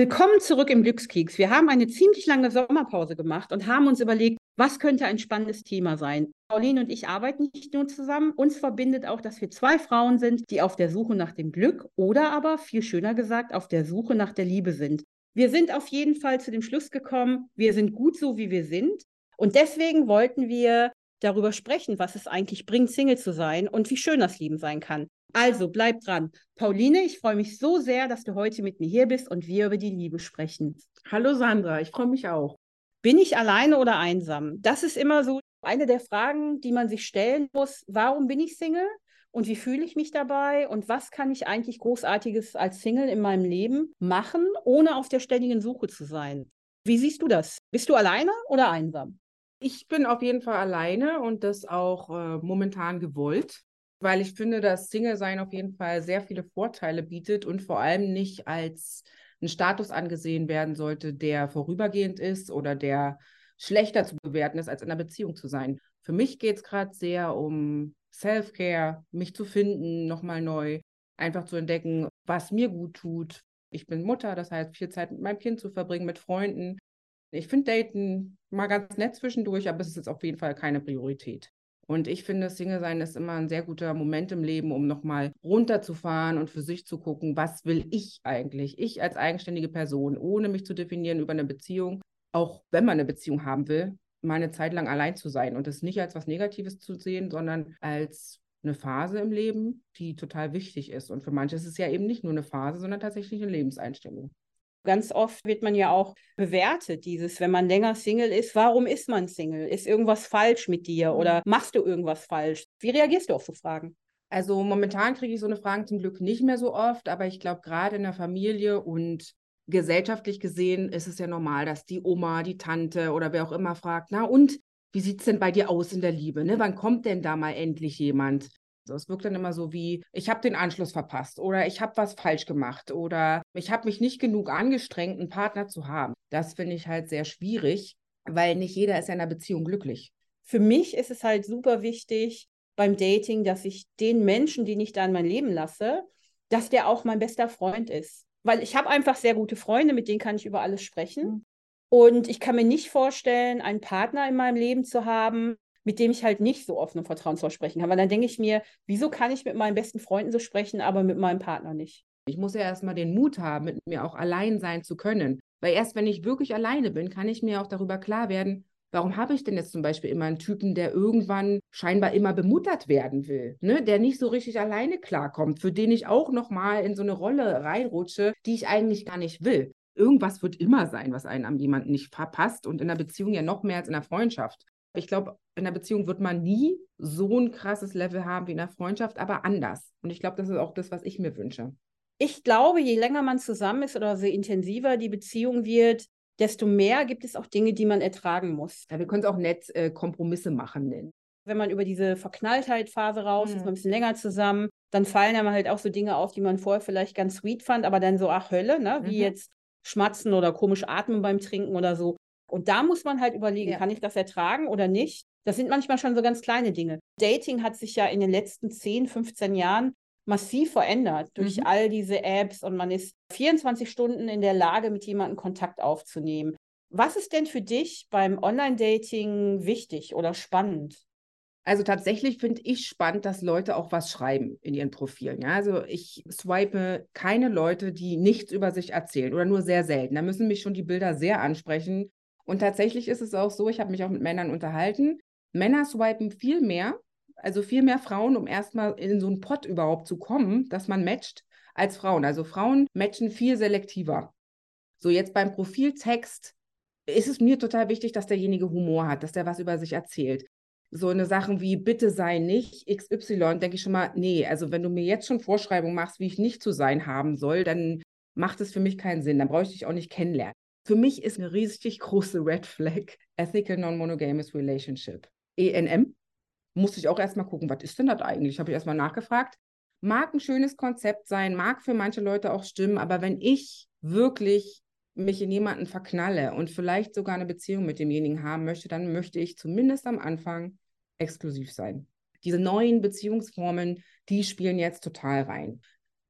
Willkommen zurück im Glückskeks. Wir haben eine ziemlich lange Sommerpause gemacht und haben uns überlegt, was könnte ein spannendes Thema sein. Pauline und ich arbeiten nicht nur zusammen, uns verbindet auch, dass wir zwei Frauen sind, die auf der Suche nach dem Glück oder aber, viel schöner gesagt, auf der Suche nach der Liebe sind. Wir sind auf jeden Fall zu dem Schluss gekommen, wir sind gut so, wie wir sind. Und deswegen wollten wir darüber sprechen, was es eigentlich bringt, Single zu sein und wie schön das Leben sein kann. Also bleib dran. Pauline, ich freue mich so sehr, dass du heute mit mir hier bist und wir über die Liebe sprechen. Hallo Sandra, ich freue mich auch. Bin ich alleine oder einsam? Das ist immer so eine der Fragen, die man sich stellen muss. Warum bin ich Single und wie fühle ich mich dabei und was kann ich eigentlich Großartiges als Single in meinem Leben machen, ohne auf der ständigen Suche zu sein? Wie siehst du das? Bist du alleine oder einsam? Ich bin auf jeden Fall alleine und das auch momentan gewollt, weil ich finde, dass Single-Sein auf jeden Fall sehr viele Vorteile bietet und vor allem nicht als ein Status angesehen werden sollte, der vorübergehend ist oder der schlechter zu bewerten ist, als in einer Beziehung zu sein. Für mich geht es gerade sehr um Self-Care, mich zu finden, nochmal neu, einfach zu entdecken, was mir gut tut. Ich bin Mutter, das heißt, viel Zeit mit meinem Kind zu verbringen, mit Freunden. Ich finde Daten mal ganz nett zwischendurch, aber es ist jetzt auf jeden Fall keine Priorität. Und ich finde, Single-Sein ist immer ein sehr guter Moment im Leben, um nochmal runterzufahren und für sich zu gucken, was will ich eigentlich? Ich als eigenständige Person, ohne mich zu definieren über eine Beziehung, auch wenn man eine Beziehung haben will, mal eine Zeit lang allein zu sein und es nicht als was Negatives zu sehen, sondern als eine Phase im Leben, die total wichtig ist. Und für manche ist es ja eben nicht nur eine Phase, sondern tatsächlich eine Lebenseinstellung. Ganz oft wird man ja auch bewertet, wenn man länger Single ist, warum ist man Single? Ist irgendwas falsch mit dir oder machst du irgendwas falsch? Wie reagierst du auf so Fragen? Also momentan kriege ich so eine Fragen zum Glück nicht mehr so oft, aber ich glaube, gerade in der Familie und gesellschaftlich gesehen ist es ja normal, dass die Oma, die Tante oder wer auch immer fragt, na und, wie sieht es denn bei dir aus in der Liebe? Ne? Wann kommt denn da mal endlich jemand? Also es wirkt dann immer so wie, ich habe den Anschluss verpasst oder ich habe was falsch gemacht oder ich habe mich nicht genug angestrengt, einen Partner zu haben. Das finde ich halt sehr schwierig, weil nicht jeder ist ja in einer Beziehung glücklich. Für mich ist es halt super wichtig beim Dating, dass ich den Menschen, den ich da in mein Leben lasse, dass der auch mein bester Freund ist. Weil ich habe einfach sehr gute Freunde, mit denen kann ich über alles sprechen. Und ich kann mir nicht vorstellen, einen Partner in meinem Leben zu haben, mit dem ich halt nicht so offen und vertrauensvoll sprechen kann. Weil dann denke ich mir, wieso kann ich mit meinen besten Freunden so sprechen, aber mit meinem Partner nicht? Ich muss ja erstmal den Mut haben, mit mir auch allein sein zu können. Weil erst wenn ich wirklich alleine bin, kann ich mir auch darüber klar werden, warum habe ich denn jetzt zum Beispiel immer einen Typen, der irgendwann scheinbar immer bemuttert werden will, ne? Der nicht so richtig alleine klarkommt, für den ich auch nochmal in so eine Rolle reinrutsche, die ich eigentlich gar nicht will. Irgendwas wird immer sein, was einen an jemanden nicht verpasst und in einer Beziehung ja noch mehr als in einer Freundschaft. Ich glaube, in einer Beziehung wird man nie so ein krasses Level haben wie in einer Freundschaft, aber anders. Und ich glaube, das ist auch das, was ich mir wünsche. Ich glaube, je länger man zusammen ist oder je intensiver die Beziehung wird, desto mehr gibt es auch Dinge, die man ertragen muss. Ja, wir können es auch nett Kompromisse machen nennen. Wenn man über diese Verknalltheit-Phase raus ist, man ein bisschen länger zusammen, dann fallen einem halt auch so Dinge auf, die man vorher vielleicht ganz sweet fand, aber dann so, ach Hölle, ne? Wie jetzt schmatzen oder komisch atmen beim Trinken oder so. Und da muss man halt überlegen, kann ich das ertragen oder nicht? Das sind manchmal schon so ganz kleine Dinge. Dating hat sich ja in den letzten 10, 15 Jahren massiv verändert durch all diese Apps und man ist 24 Stunden in der Lage, mit jemandem Kontakt aufzunehmen. Was ist denn für dich beim Online-Dating wichtig oder spannend? Also tatsächlich finde ich spannend, dass Leute auch was schreiben in ihren Profilen. Ja? Also ich swipe keine Leute, die nichts über sich erzählen oder nur sehr selten. Da müssen mich schon die Bilder sehr ansprechen. Und tatsächlich ist es auch so, ich habe mich auch mit Männern unterhalten. Männer swipen viel mehr, also viel mehr Frauen, um erstmal in so einen Pot überhaupt zu kommen, dass man matcht, als Frauen. Also Frauen matchen viel selektiver. So jetzt beim Profiltext ist es mir total wichtig, dass derjenige Humor hat, dass der was über sich erzählt. So eine Sachen wie bitte sei nicht XY, denke ich schon mal, nee, also wenn du mir jetzt schon Vorschreibungen machst, wie ich nicht zu sein haben soll, dann macht es für mich keinen Sinn, dann brauche ich dich auch nicht kennenlernen. Für mich ist eine richtig große Red Flag Ethical Non-Monogamous Relationship. ENM. Musste ich auch erstmal gucken, was ist denn das eigentlich? Habe ich erstmal nachgefragt. Mag ein schönes Konzept sein, mag für manche Leute auch stimmen, aber wenn ich wirklich mich in jemanden verknalle und vielleicht sogar eine Beziehung mit demjenigen haben möchte, dann möchte ich zumindest am Anfang exklusiv sein. Diese neuen Beziehungsformen, die spielen jetzt total rein.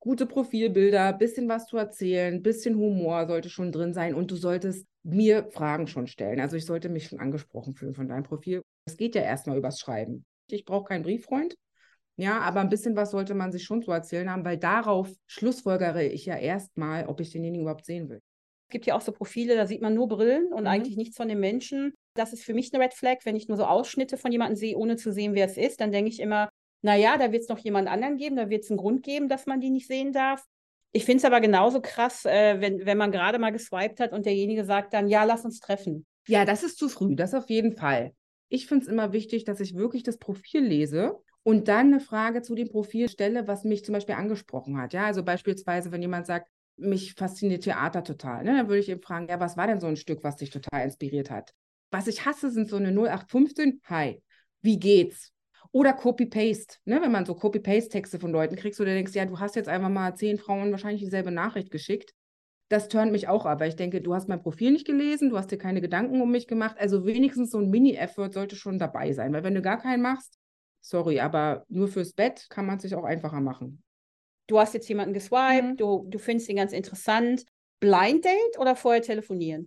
gute Profilbilder, bisschen was zu erzählen, bisschen Humor sollte schon drin sein und du solltest mir Fragen schon stellen. Also ich sollte mich schon angesprochen fühlen von deinem Profil. Es geht ja erstmal übers Schreiben. Ich brauche keinen Brieffreund. Ja, aber ein bisschen was sollte man sich schon zu erzählen haben, weil darauf schlussfolgere ich ja erstmal, ob ich denjenigen überhaupt sehen will. Es gibt ja auch so Profile, da sieht man nur Brillen und eigentlich nichts von den Menschen. Das ist für mich eine Red Flag, wenn ich nur so Ausschnitte von jemandem sehe, ohne zu sehen, wer es ist. Dann denke ich immer, naja, da wird es noch jemand anderen geben, da wird es einen Grund geben, dass man die nicht sehen darf. Ich finde es aber genauso krass, wenn man gerade mal geswiped hat und derjenige sagt dann, ja, lass uns treffen. Ja, das ist zu früh, das auf jeden Fall. Ich finde es immer wichtig, dass ich wirklich das Profil lese und dann eine Frage zu dem Profil stelle, was mich zum Beispiel angesprochen hat. Ja, also beispielsweise, wenn jemand sagt, mich fasziniert Theater total, ne, dann würde ich eben fragen, ja, was war denn so ein Stück, was dich total inspiriert hat? Was ich hasse, sind so eine 0815, hi, wie geht's? Oder Copy-Paste, ne, wenn man so Copy-Paste-Texte von Leuten kriegt, wo du denkst, ja, du hast jetzt einfach mal 10 Frauen wahrscheinlich dieselbe Nachricht geschickt. Das turnt mich auch ab, weil ich denke, du hast mein Profil nicht gelesen, du hast dir keine Gedanken um mich gemacht, also wenigstens so ein Mini-Effort sollte schon dabei sein, weil wenn du gar keinen machst, sorry, aber nur fürs Bett kann man es sich auch einfacher machen. Du hast jetzt jemanden geswiped, du findest ihn ganz interessant. Blind Date oder vorher telefonieren?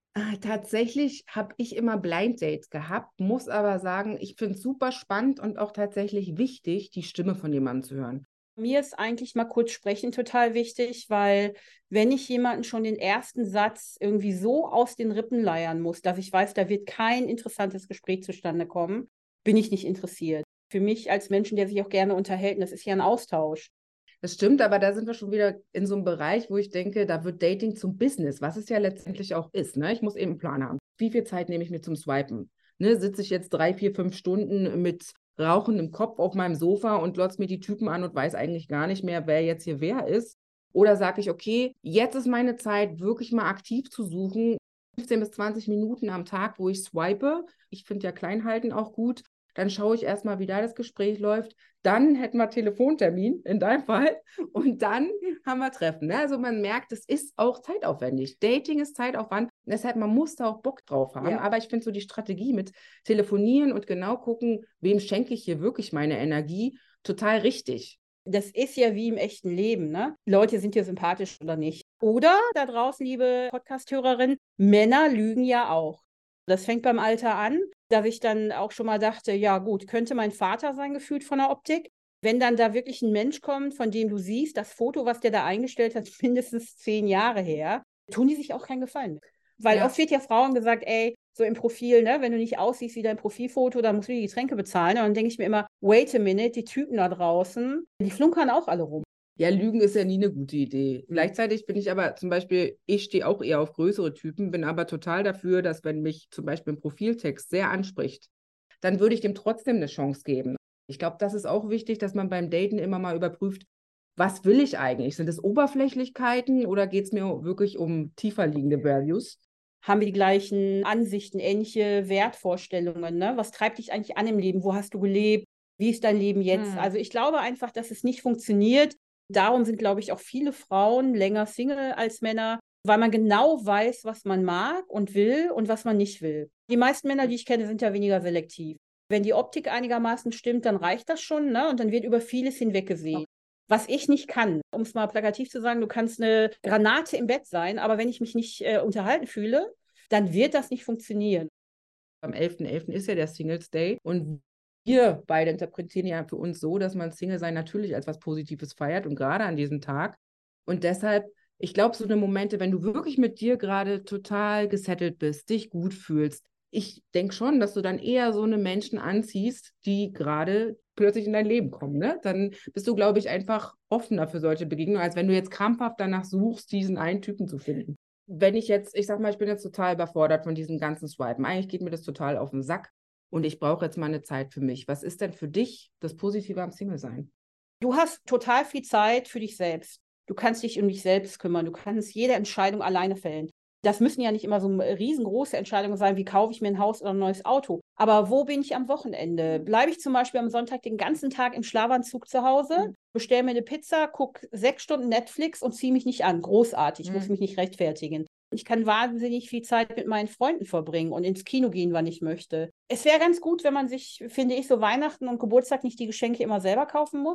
Tatsächlich habe ich immer Blind Dates gehabt, muss aber sagen, ich finde es super spannend und auch tatsächlich wichtig, die Stimme von jemandem zu hören. Mir ist eigentlich mal kurz sprechen total wichtig, weil wenn ich jemanden schon den ersten Satz irgendwie so aus den Rippen leiern muss, dass ich weiß, da wird kein interessantes Gespräch zustande kommen, bin ich nicht interessiert. Für mich als Menschen, der sich auch gerne unterhält, das ist ja ein Austausch. Das stimmt, aber da sind wir schon wieder in so einem Bereich, wo ich denke, da wird Dating zum Business, was es ja letztendlich auch ist. Ne? Ich muss eben einen Plan haben. Wie viel Zeit nehme ich mir zum Swipen? Ne? Sitze ich jetzt 3, 4, 5 Stunden mit rauchendem Kopf auf meinem Sofa und glotze mir die Typen an und weiß eigentlich gar nicht mehr, wer jetzt hier wer ist? Oder sage ich, okay, jetzt ist meine Zeit, wirklich mal aktiv zu suchen, 15 bis 20 Minuten am Tag, wo ich swipe. Ich finde ja Kleinhalten auch gut. Dann schaue ich erstmal, wie da das Gespräch läuft. Dann hätten wir Telefontermin, in deinem Fall. Und dann haben wir Treffen. Ne? Also man merkt, es ist auch zeitaufwendig. Dating ist Zeitaufwand. Deshalb, man muss da auch Bock drauf haben. Ja. Aber ich finde so die Strategie mit Telefonieren und genau gucken, wem schenke ich hier wirklich meine Energie, total richtig. Das ist ja wie im echten Leben, ne? Leute sind dir sympathisch oder nicht. Oder da draußen, liebe Podcast-Hörerin, Männer lügen ja auch. Das fängt beim Alter an, dass ich dann auch schon mal dachte, ja gut, könnte mein Vater sein, gefühlt von der Optik. Wenn dann da wirklich ein Mensch kommt, von dem du siehst, das Foto, was der da eingestellt hat, mindestens 10 Jahre her, tun die sich auch keinen Gefallen. Weil oft wird ja Frauen gesagt, ey, so im Profil, ne, wenn du nicht aussiehst wie dein Profilfoto, dann musst du die Getränke bezahlen. Und dann denke ich mir immer, wait a minute, die Typen da draußen, die flunkern auch alle rum. Ja, Lügen ist ja nie eine gute Idee. Gleichzeitig bin ich aber zum Beispiel, ich stehe auch eher auf größere Typen, bin aber total dafür, dass wenn mich zum Beispiel ein Profiltext sehr anspricht, dann würde ich dem trotzdem eine Chance geben. Ich glaube, das ist auch wichtig, dass man beim Daten immer mal überprüft, was will ich eigentlich? Sind es Oberflächlichkeiten oder geht es mir wirklich um tiefer liegende Values? Haben wir die gleichen Ansichten, ähnliche Wertvorstellungen, ne? Was treibt dich eigentlich an im Leben? Wo hast du gelebt? Wie ist dein Leben jetzt? Also ich glaube einfach, dass es nicht funktioniert. Darum sind, glaube ich, auch viele Frauen länger Single als Männer, weil man genau weiß, was man mag und will und was man nicht will. Die meisten Männer, die ich kenne, sind ja weniger selektiv. Wenn die Optik einigermaßen stimmt, dann reicht das schon, ne? Und dann wird über vieles hinweggesehen. Was ich nicht kann, um es mal plakativ zu sagen, du kannst eine Granate im Bett sein, aber wenn ich mich nicht unterhalten fühle, dann wird das nicht funktionieren. Am 11.11. ist ja der Singles Day und wir beide interpretieren ja für uns so, dass man Single-Sein natürlich als was Positives feiert und gerade an diesem Tag. Und deshalb, ich glaube, so eine Momente, wenn du wirklich mit dir gerade total gesettelt bist, dich gut fühlst, ich denke schon, dass du dann eher so eine Menschen anziehst, die gerade plötzlich in dein Leben kommen. Ne? Dann bist du, glaube ich, einfach offener für solche Begegnungen, als wenn du jetzt krampfhaft danach suchst, diesen einen Typen zu finden. Wenn ich jetzt, ich sag mal, ich bin jetzt total überfordert von diesem ganzen Swipen. Eigentlich geht mir das total auf den Sack und ich brauche jetzt mal eine Zeit für mich. Was ist denn für dich das Positive am Single-Sein? Du hast total viel Zeit für dich selbst. Du kannst dich um dich selbst kümmern. Du kannst jede Entscheidung alleine fällen. Das müssen ja nicht immer so riesengroße Entscheidungen sein, wie kaufe ich mir ein Haus oder ein neues Auto. Aber wo bin ich am Wochenende? Bleibe ich zum Beispiel am Sonntag den ganzen Tag im Schlafanzug zu Hause, bestelle mir eine Pizza, gucke 6 Stunden Netflix und ziehe mich nicht an. Großartig, muss mich nicht rechtfertigen. Ich kann wahnsinnig viel Zeit mit meinen Freunden verbringen und ins Kino gehen, wann ich möchte. Es wäre ganz gut, wenn man sich, finde ich, so Weihnachten und Geburtstag nicht die Geschenke immer selber kaufen muss,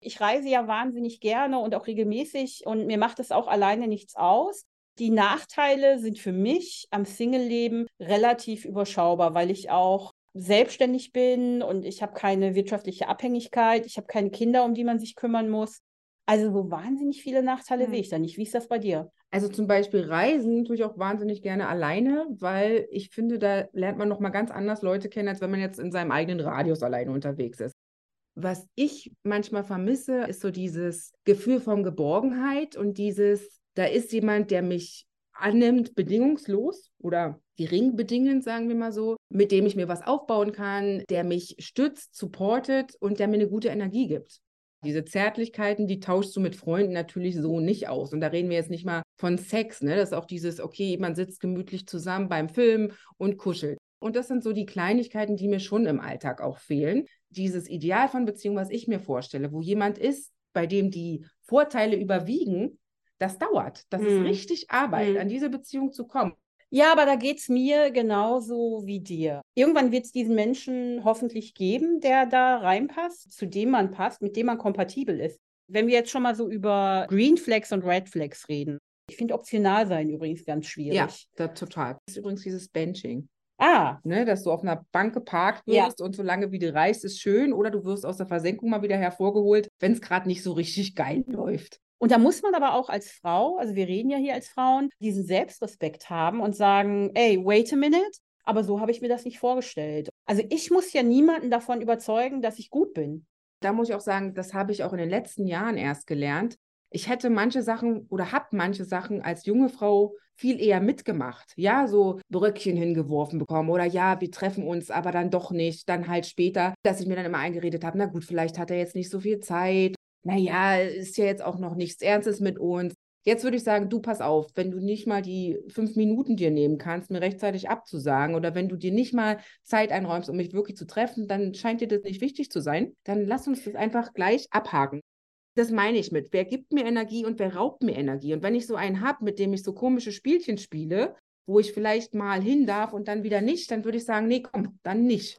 Ich reise ja wahnsinnig gerne und auch regelmäßig und mir macht es auch alleine nichts aus. Die Nachteile sind für mich am Single-Leben relativ überschaubar, weil ich auch selbstständig bin und ich habe keine wirtschaftliche Abhängigkeit, ich habe keine Kinder, um die man sich kümmern muss. Also so wahnsinnig viele Nachteile sehe ich da nicht. Wie ist das bei dir? Also zum Beispiel Reisen tue ich auch wahnsinnig gerne alleine, weil ich finde, da lernt man nochmal ganz anders Leute kennen, als wenn man jetzt in seinem eigenen Radius alleine unterwegs ist. Was ich manchmal vermisse, ist so dieses Gefühl von Geborgenheit und da ist jemand, der mich annimmt, bedingungslos oder gering bedingend, sagen wir mal so, mit dem ich mir was aufbauen kann, der mich stützt, supportet und der mir eine gute Energie gibt. Diese Zärtlichkeiten, die tauschst du mit Freunden natürlich so nicht aus. Und da reden wir jetzt nicht mal von Sex, ne? Das ist auch dieses, okay, man sitzt gemütlich zusammen beim Film und kuschelt. Und das sind so die Kleinigkeiten, die mir schon im Alltag auch fehlen. Dieses Ideal von Beziehung, was ich mir vorstelle, wo jemand ist, bei dem die Vorteile überwiegen, das dauert. Das ist richtig Arbeit, an diese Beziehung zu kommen. Ja, aber da geht es mir genauso wie dir. Irgendwann wird es diesen Menschen hoffentlich geben, der da reinpasst, zu dem man passt, mit dem man kompatibel ist. Wenn wir jetzt schon mal so über Green Flags und Red Flags reden. Ich finde optional sein übrigens ganz schwierig. Ja, total. Das ist übrigens dieses Benching. Ah. Ne, dass du auf einer Bank geparkt wirst und solange wie du reichst, ist schön. Oder du wirst aus der Versenkung mal wieder hervorgeholt, wenn es gerade nicht so richtig geil läuft. Und da muss man aber auch als Frau, also wir reden ja hier als Frauen, diesen Selbstrespekt haben und sagen, ey, wait a minute, aber so habe ich mir das nicht vorgestellt. Also ich muss ja niemanden davon überzeugen, dass ich gut bin. Da muss ich auch sagen, das habe ich auch in den letzten Jahren erst gelernt. Ich hätte manche Sachen oder habe manche Sachen als junge Frau viel eher mitgemacht. Ja, so Bröckchen hingeworfen bekommen oder ja, wir treffen uns, aber dann doch nicht, dann halt später, dass ich mir dann immer eingeredet habe, na gut, vielleicht hat er jetzt nicht so viel Zeit. Naja, ist ja jetzt auch noch nichts Ernstes mit uns. Jetzt würde ich sagen, du pass auf, wenn du nicht mal die 5 Minuten dir nehmen kannst, mir rechtzeitig abzusagen oder wenn du dir nicht mal Zeit einräumst, um mich wirklich zu treffen, dann scheint dir das nicht wichtig zu sein, dann lass uns das einfach gleich abhaken. Das meine ich mit, wer gibt mir Energie und wer raubt mir Energie? Und wenn ich so einen habe, mit dem ich so komische Spielchen spiele, wo ich vielleicht mal hin darf und dann wieder nicht, dann würde ich sagen, nee, komm, dann nicht.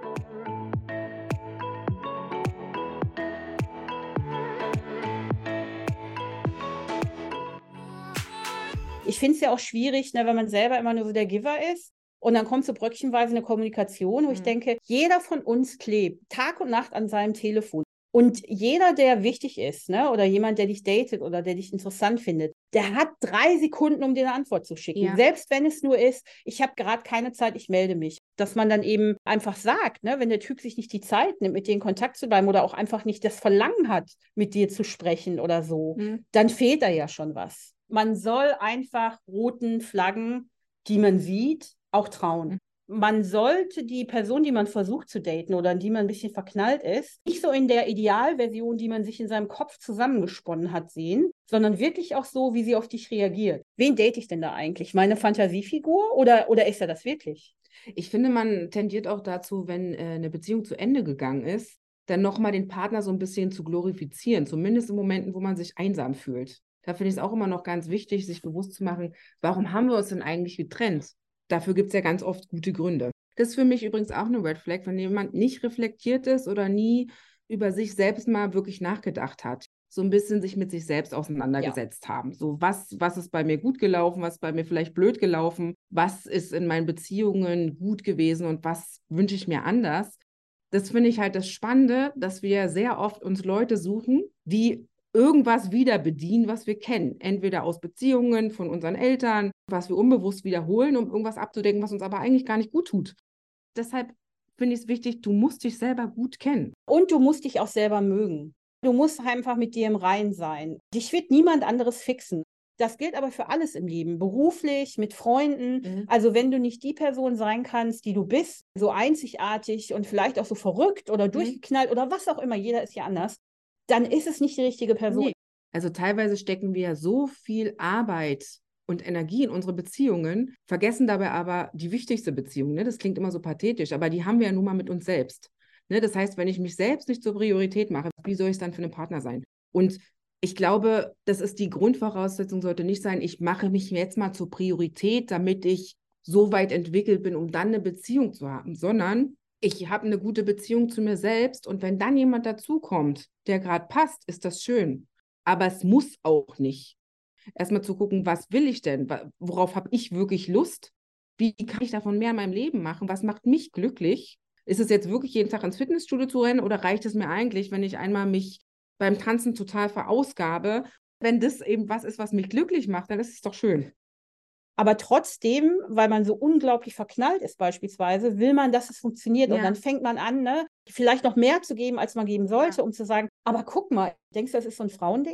Ich finde es ja auch schwierig, ne, wenn man selber immer nur so der Giver ist und dann kommt so bröckchenweise eine Kommunikation, wo ich denke, jeder von uns klebt Tag und Nacht an seinem Telefon. Und jeder, der wichtig ist, ne, oder jemand, der dich datet oder der dich interessant findet, der hat 3 Sekunden, um dir eine Antwort zu schicken. Ja. Selbst wenn es nur ist, ich habe gerade keine Zeit, ich melde mich. Dass man dann eben einfach sagt, ne, wenn der Typ sich nicht die Zeit nimmt, mit dir in Kontakt zu bleiben oder auch einfach nicht das Verlangen hat, mit dir zu sprechen oder so, dann fehlt da ja schon was. Man soll einfach roten Flaggen, die man sieht, auch trauen. Man sollte die Person, die man versucht zu daten oder in die man ein bisschen verknallt ist, nicht so in der Idealversion, die man sich in seinem Kopf zusammengesponnen hat, sehen, sondern wirklich auch so, wie sie auf dich reagiert. Wen date ich denn da eigentlich? Meine Fantasiefigur oder ist er das wirklich? Ich finde, man tendiert auch dazu, wenn eine Beziehung zu Ende gegangen ist, dann nochmal den Partner so ein bisschen zu glorifizieren, zumindest in Momenten, wo man sich einsam fühlt. Da finde ich es auch immer noch ganz wichtig, sich bewusst zu machen, warum haben wir uns denn eigentlich getrennt? Dafür gibt es ja ganz oft gute Gründe. Das ist für mich übrigens auch eine Red Flag, wenn jemand nicht reflektiert ist oder nie über sich selbst mal wirklich nachgedacht hat. So ein bisschen sich mit sich selbst auseinandergesetzt haben. So, was ist bei mir gut gelaufen, was ist bei mir vielleicht blöd gelaufen, was ist in meinen Beziehungen gut gewesen und was wünsche ich mir anders. Das finde ich halt das Spannende, dass wir sehr oft uns Leute suchen, die irgendwas wieder bedienen, was wir kennen. Entweder aus Beziehungen von unseren Eltern, was wir unbewusst wiederholen, um irgendwas abzudecken, was uns aber eigentlich gar nicht gut tut. Deshalb finde ich es wichtig, du musst dich selber gut kennen. Und du musst dich auch selber mögen. Du musst einfach mit dir im Reinen sein. Dich wird niemand anderes fixen. Das gilt aber für alles im Leben, beruflich, mit Freunden. Also wenn du nicht die Person sein kannst, die du bist, so einzigartig und vielleicht auch so verrückt oder durchgeknallt oder was auch immer, jeder ist ja anders, dann ist es nicht die richtige Person. Nee. Also teilweise stecken wir so viel Arbeit und Energie in unsere Beziehungen, vergessen dabei aber die wichtigste Beziehung. Ne? Das klingt immer so pathetisch, aber die haben wir ja nun mal mit uns selbst. Ne? Das heißt, wenn ich mich selbst nicht zur Priorität mache, wie soll ich es dann für einen Partner sein? Und ich glaube, das ist die Grundvoraussetzung, sollte nicht sein, ich mache mich jetzt mal zur Priorität, damit ich so weit entwickelt bin, um dann eine Beziehung zu haben, sondern ich habe eine gute Beziehung zu mir selbst und wenn dann jemand dazukommt, der gerade passt, ist das schön. Aber es muss auch nicht. Erstmal zu gucken, was will ich denn? Worauf habe ich wirklich Lust? Wie kann ich davon mehr in meinem Leben machen? Was macht mich glücklich? Ist es jetzt wirklich jeden Tag ins Fitnessstudio zu rennen oder reicht es mir eigentlich, wenn ich einmal mich beim Tanzen total verausgabe? Wenn das eben was ist, was mich glücklich macht, dann ist es doch schön. Aber trotzdem, weil man so unglaublich verknallt ist beispielsweise, will man, dass es funktioniert. Und Ja. dann fängt man an, ne, vielleicht noch mehr zu geben, als man geben sollte, um zu sagen, aber guck mal, denkst du, das ist so ein Frauending?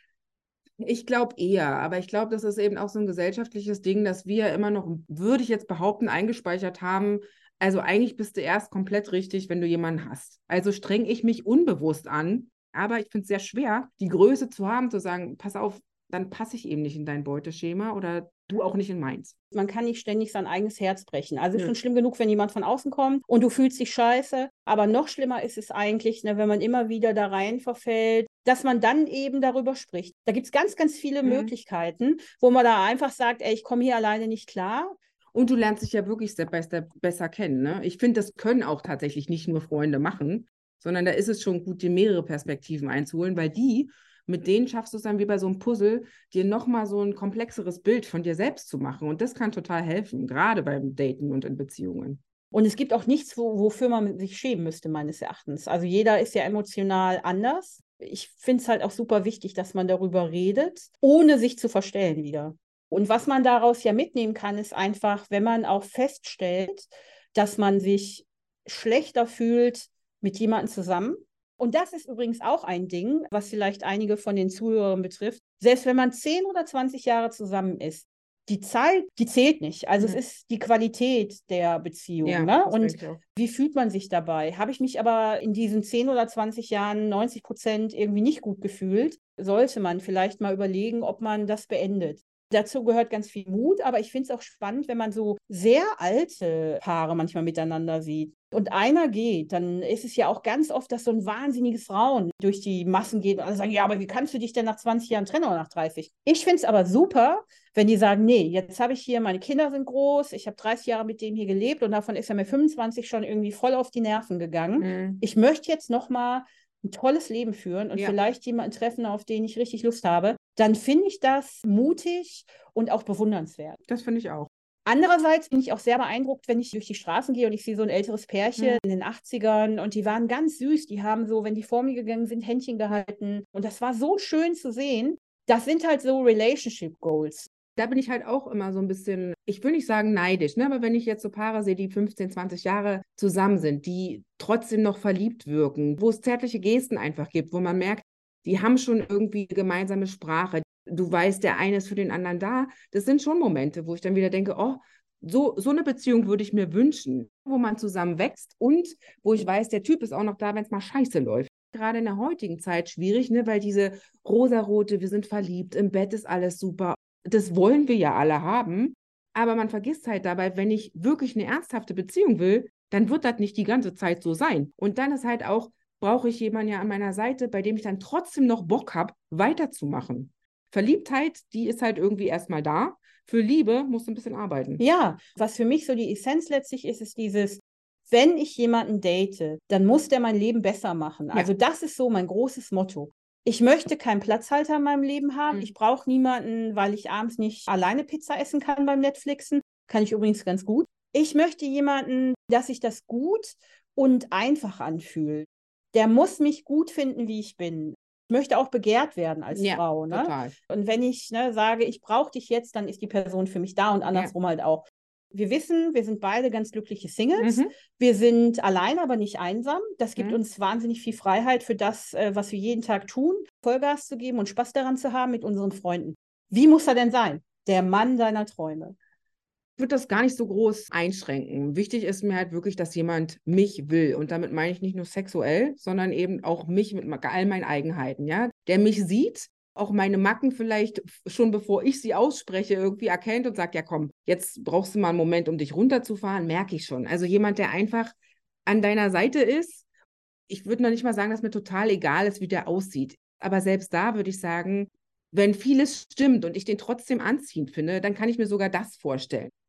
Ich glaube eher, aber ich glaube, das ist eben auch so ein gesellschaftliches Ding, dass wir immer noch, würde ich jetzt behaupten, eingespeichert haben. Also eigentlich bist du erst komplett richtig, wenn du jemanden hast. Also streng ich mich unbewusst an, aber ich finde es sehr schwer, die Größe zu haben, zu sagen, pass auf, dann passe ich eben nicht in dein Beuteschema oder du auch nicht in meins. Man kann nicht ständig sein eigenes Herz brechen. Also ist Nö. schon schlimm genug, wenn jemand von außen kommt und du fühlst dich scheiße. Aber noch schlimmer ist es eigentlich, ne, wenn man immer wieder da rein verfällt, dass man dann eben darüber spricht. Da gibt es ganz, ganz viele Möglichkeiten, wo man da einfach sagt, ey, ich komme hier alleine nicht klar. Und du lernst dich ja wirklich Step by Step besser kennen. Ne? Ich finde, das können auch tatsächlich nicht nur Freunde machen, sondern da ist es schon gut, dir mehrere Perspektiven einzuholen, weil mit denen schaffst du es dann wie bei so einem Puzzle, dir nochmal so ein komplexeres Bild von dir selbst zu machen. Und das kann total helfen, gerade beim Daten und in Beziehungen. Und es gibt auch nichts, wofür man sich schämen müsste, meines Erachtens. Also jeder ist ja emotional anders. Ich finde es halt auch super wichtig, dass man darüber redet, ohne sich zu verstellen wieder. Und was man daraus ja mitnehmen kann, ist einfach, wenn man auch feststellt, dass man sich schlechter fühlt mit jemandem zusammen. Und das ist übrigens auch ein Ding, was vielleicht einige von den Zuhörern betrifft. Selbst wenn man 10 oder 20 Jahre zusammen ist, die Zeit, die zählt nicht. Also es ist die Qualität der Beziehung. Ja, ne? das Und denke ich auch. wie fühlt man sich dabei? Habe ich mich aber in diesen 10 oder 20 Jahren 90% irgendwie nicht gut gefühlt, sollte man vielleicht mal überlegen, ob man das beendet. Dazu gehört ganz viel Mut, aber ich finde es auch spannend, wenn man so sehr alte Paare manchmal miteinander sieht und einer geht, dann ist es ja auch ganz oft, dass so ein wahnsinniges Raunen durch die Massen geht und alle sagen, ja, aber wie kannst du dich denn nach 20 Jahren trennen oder nach 30? Ich finde es aber super, wenn die sagen, nee, jetzt habe ich hier, meine Kinder sind groß, ich habe 30 Jahre mit dem hier gelebt und davon ist er mir 25 schon irgendwie voll auf die Nerven gegangen. Ich möchte jetzt nochmal ein tolles Leben führen und vielleicht jemanden treffen, auf den ich richtig Lust habe, dann finde ich das mutig und auch bewundernswert. Das finde ich auch. Andererseits bin ich auch sehr beeindruckt, wenn ich durch die Straßen gehe und ich sehe so ein älteres Pärchen in den 80ern und die waren ganz süß. Die haben so, wenn die vor mir gegangen sind, Händchen gehalten. Und das war so schön zu sehen. Das sind halt so Relationship Goals. Da bin ich halt auch immer so ein bisschen, ich will nicht sagen neidisch, ne? Aber wenn ich jetzt so Paare sehe, die 15, 20 Jahre zusammen sind, die trotzdem noch verliebt wirken, wo es zärtliche Gesten einfach gibt, wo man merkt, die haben schon irgendwie eine gemeinsame Sprache. Du weißt, der eine ist für den anderen da. Das sind schon Momente, wo ich dann wieder denke, oh, so eine Beziehung würde ich mir wünschen, wo man zusammen wächst und wo ich weiß, der Typ ist auch noch da, wenn es mal scheiße läuft. Gerade in der heutigen Zeit schwierig, ne? Weil diese rosarote, wir sind verliebt, im Bett ist alles super. Das wollen wir ja alle haben, aber man vergisst halt dabei, wenn ich wirklich eine ernsthafte Beziehung will, dann wird das nicht die ganze Zeit so sein. Und dann ist halt auch, brauche ich jemanden ja an meiner Seite, bei dem ich dann trotzdem noch Bock habe, weiterzumachen. Verliebtheit, die ist halt irgendwie erstmal da. Für Liebe musst du ein bisschen arbeiten. Ja, was für mich so die Essenz letztlich ist, ist dieses, wenn ich jemanden date, dann muss der mein Leben besser machen. Ja. Also das ist so mein großes Motto. Ich möchte keinen Platzhalter in meinem Leben haben. Ich brauche niemanden, weil ich abends nicht alleine Pizza essen kann beim Netflixen. Kann ich übrigens ganz gut. Ich möchte jemanden, dass sich das gut und einfach anfühlt. Der muss mich gut finden, wie ich bin. Ich möchte auch begehrt werden als Frau. Ne? Total. Und wenn ich sage, ich brauche dich jetzt, dann ist die Person für mich da und andersrum halt auch. Wir wissen, wir sind beide ganz glückliche Singles. Wir sind allein, aber nicht einsam. Das gibt uns wahnsinnig viel Freiheit für das, was wir jeden Tag tun, Vollgas zu geben und Spaß daran zu haben mit unseren Freunden. Wie muss er denn sein? Der Mann deiner Träume. Ich würde das gar nicht so groß einschränken. Wichtig ist mir halt wirklich, dass jemand mich will. Und damit meine ich nicht nur sexuell, sondern eben auch mich mit all meinen Eigenheiten, ja. Der mich sieht, auch meine Macken vielleicht schon bevor ich sie ausspreche, irgendwie erkennt und sagt, ja komm, jetzt brauchst du mal einen Moment, um dich runterzufahren, merke ich schon. Also jemand, der einfach an deiner Seite ist. Ich würde noch nicht mal sagen, dass mir total egal ist, wie der aussieht. Aber selbst da würde ich sagen, wenn vieles stimmt und ich den trotzdem anziehend finde, dann kann ich mir sogar das vorstellen.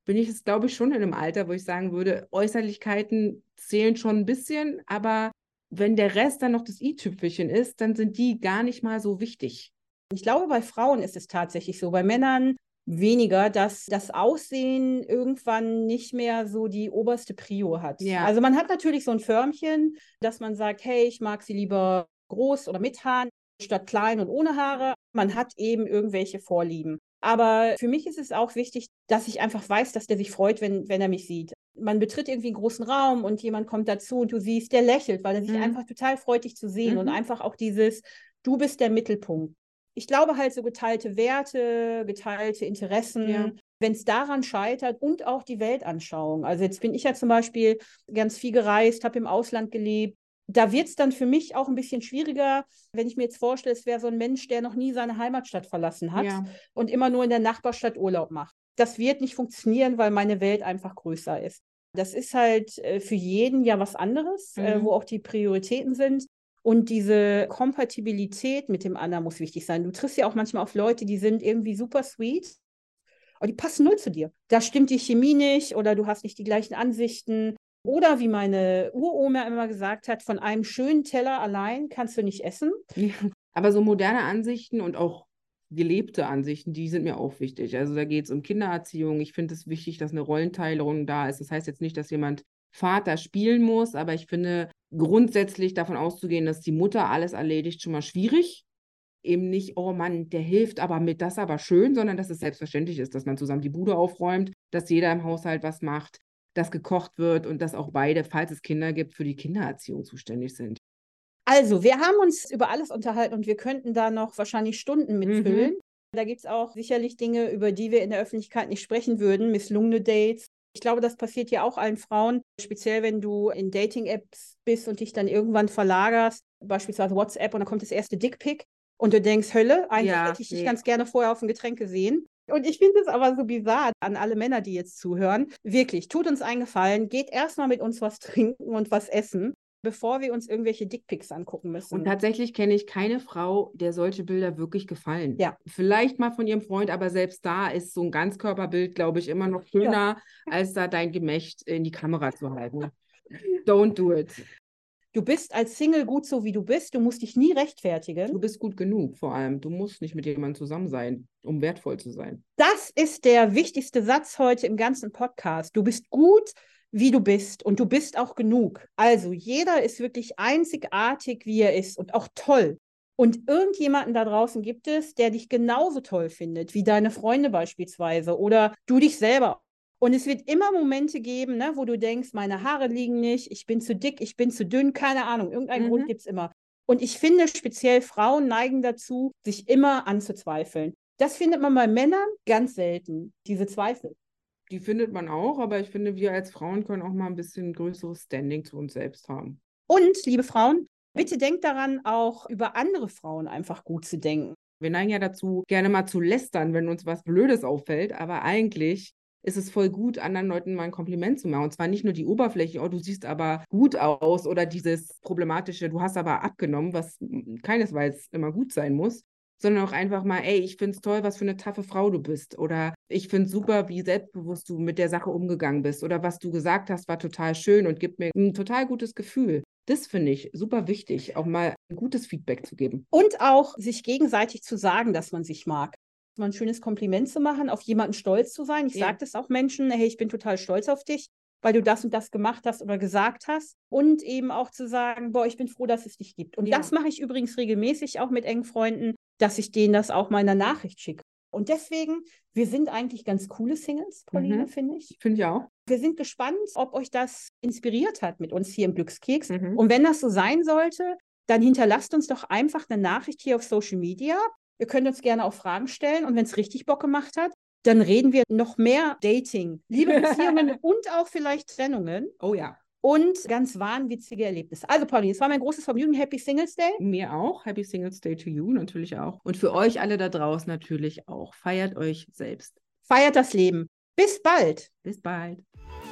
bin ich jetzt, glaube ich, schon in einem Alter, wo ich sagen würde, Äußerlichkeiten zählen schon ein bisschen, aber wenn der Rest dann noch das i-Tüpfelchen ist, dann sind die gar nicht mal so wichtig. Ich glaube, bei Frauen ist es tatsächlich so, bei Männern weniger, dass das Aussehen irgendwann nicht mehr so die oberste Prio hat. Ja. Also man hat natürlich so ein Förmchen, dass man sagt, hey, ich mag sie lieber groß oder mit Haaren statt klein und ohne Haare. Man hat eben irgendwelche Vorlieben. Aber für mich ist es auch wichtig, dass ich einfach weiß, dass der sich freut, wenn er mich sieht. Man betritt irgendwie einen großen Raum und jemand kommt dazu und du siehst, der lächelt, weil er sich einfach total freut, dich zu sehen. Und einfach auch dieses, du bist der Mittelpunkt. Ich glaube halt so geteilte Werte, geteilte Interessen, wenn es daran scheitert und auch die Weltanschauung. Also jetzt bin ich ja zum Beispiel ganz viel gereist, habe im Ausland gelebt. Da wird es dann für mich auch ein bisschen schwieriger, wenn ich mir jetzt vorstelle, es wäre so ein Mensch, der noch nie seine Heimatstadt verlassen hat und immer nur in der Nachbarstadt Urlaub macht. Das wird nicht funktionieren, weil meine Welt einfach größer ist. Das ist halt für jeden ja was anderes, wo auch die Prioritäten sind. Und diese Kompatibilität mit dem anderen muss wichtig sein. Du triffst ja auch manchmal auf Leute, die sind irgendwie super sweet, aber die passen null zu dir. Da stimmt die Chemie nicht oder du hast nicht die gleichen Ansichten. Oder wie meine Uroma immer gesagt hat, von einem schönen Teller allein kannst du nicht essen. Ja. Aber so moderne Ansichten und auch gelebte Ansichten, die sind mir auch wichtig. Also da geht es um Kindererziehung. Ich finde es wichtig, dass eine Rollenteilung da ist. Das heißt jetzt nicht, dass jemand Vater spielen muss, aber ich finde grundsätzlich davon auszugehen, dass die Mutter alles erledigt, schon mal schwierig. Eben nicht, oh Mann, der hilft aber mit, das aber schön, sondern dass es selbstverständlich ist, dass man zusammen die Bude aufräumt, dass jeder im Haushalt was macht, dass gekocht wird und dass auch beide, falls es Kinder gibt, für die Kindererziehung zuständig sind. Also, wir haben uns über alles unterhalten und wir könnten da noch wahrscheinlich Stunden mitfüllen. Da gibt es auch sicherlich Dinge, über die wir in der Öffentlichkeit nicht sprechen würden, misslungene Dates. Ich glaube, das passiert ja auch allen Frauen, speziell wenn du in Dating-Apps bist und dich dann irgendwann verlagerst, beispielsweise WhatsApp, und dann kommt das erste Dickpic und du denkst, Hölle, eigentlich hätte ich dich ganz gerne vorher auf ein Getränk gesehen. Und ich finde es aber so bizarr an alle Männer, die jetzt zuhören. Wirklich, tut uns einen Gefallen, geht erstmal mit uns was trinken und was essen, bevor wir uns irgendwelche Dickpics angucken müssen. Und tatsächlich kenne ich keine Frau, der solche Bilder wirklich gefallen. Ja. Vielleicht mal von ihrem Freund, aber selbst da ist so ein Ganzkörperbild, glaube ich, immer noch schöner, als da dein Gemächt in die Kamera zu halten. Don't do it. Du bist als Single gut so, wie du bist. Du musst dich nie rechtfertigen. Du bist gut genug, vor allem. Du musst nicht mit jemandem zusammen sein, um wertvoll zu sein. Das ist der wichtigste Satz heute im ganzen Podcast. Du bist gut, wie du bist, und du bist auch genug. Also jeder ist wirklich einzigartig, wie er ist, und auch toll. Und irgendjemanden da draußen gibt es, der dich genauso toll findet, wie deine Freunde beispielsweise oder du dich selber. Und es wird immer Momente geben, ne, wo du denkst, meine Haare liegen nicht, ich bin zu dick, ich bin zu dünn, keine Ahnung, irgendeinen Grund gibt es immer. Und ich finde, speziell Frauen neigen dazu, sich immer anzuzweifeln. Das findet man bei Männern ganz selten, diese Zweifel. Die findet man auch, aber ich finde, wir als Frauen können auch mal ein bisschen größeres Standing zu uns selbst haben. Und, liebe Frauen, bitte denkt daran, auch über andere Frauen einfach gut zu denken. Wir neigen ja dazu, gerne mal zu lästern, wenn uns was Blödes auffällt, aber eigentlich ist es voll gut, anderen Leuten mal ein Kompliment zu machen. Und zwar nicht nur die Oberfläche, oh, du siehst aber gut aus, oder dieses problematische, du hast aber abgenommen, was keinesfalls immer gut sein muss, sondern auch einfach mal, ey, ich finde es toll, was für eine taffe Frau du bist. Oder ich finde es super, wie selbstbewusst du mit der Sache umgegangen bist. Oder was du gesagt hast, war total schön und gibt mir ein total gutes Gefühl. Das finde ich super wichtig, auch mal ein gutes Feedback zu geben. Und auch sich gegenseitig zu sagen, dass man sich mag. Mal ein schönes Kompliment zu machen, auf jemanden stolz zu sein. Ich sage das auch Menschen, hey, ich bin total stolz auf dich, weil du das und das gemacht hast oder gesagt hast. Und eben auch zu sagen, boah, ich bin froh, dass es dich gibt. Und das mache ich übrigens regelmäßig auch mit engen Freunden, dass ich denen das auch mal in einer Nachricht schicke. Und deswegen, wir sind eigentlich ganz coole Singles, Pauline, finde ich. Finde ich auch. Wir sind gespannt, ob euch das inspiriert hat mit uns hier im Glückskeks. Und wenn das so sein sollte, dann hinterlasst uns doch einfach eine Nachricht hier auf Social Media. Ihr könnt uns gerne auch Fragen stellen. Und wenn es richtig Bock gemacht hat, dann reden wir noch mehr Dating, liebe Beziehungen und auch vielleicht Trennungen. Oh ja. Und ganz wahnwitzige Erlebnisse. Also, Pauline, es war mein großes Vergnügen. Happy Singles Day. Mir auch. Happy Singles Day to you natürlich auch. Und für euch alle da draußen natürlich auch. Feiert euch selbst. Feiert das Leben. Bis bald. Bis bald.